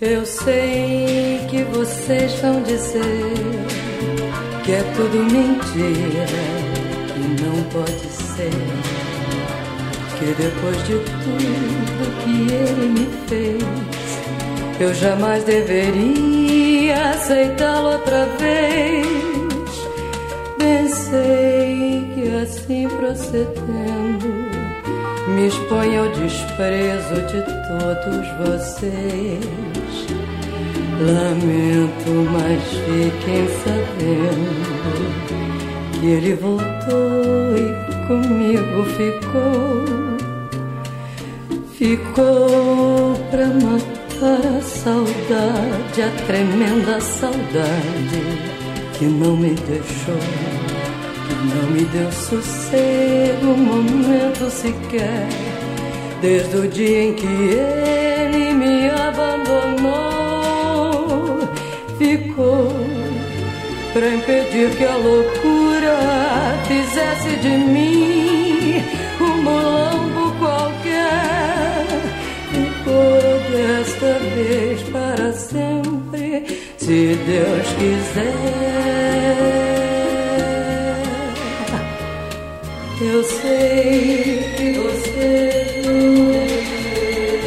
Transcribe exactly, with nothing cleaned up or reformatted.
Eu sei que vocês vão dizer que é tudo mentira, que não pode ser, que depois de tudo que ele me fez, eu jamais deveria aceitá-lo outra vez. Pensei que assim procedendo me exponho ao desprezo de todos vocês. Lamento, mas fiquem sabendo que ele voltou e comigo ficou. Ficou pra matar a saudade, a tremenda saudade que não me deixou, que não me deu sossego um momento sequer, desde o dia em que ele me abandonou. Ficou pra impedir que a loucura fizesse de mim um mulambo qualquer. Ficou desta vez para sempre, se Deus quiser. Eu sei que você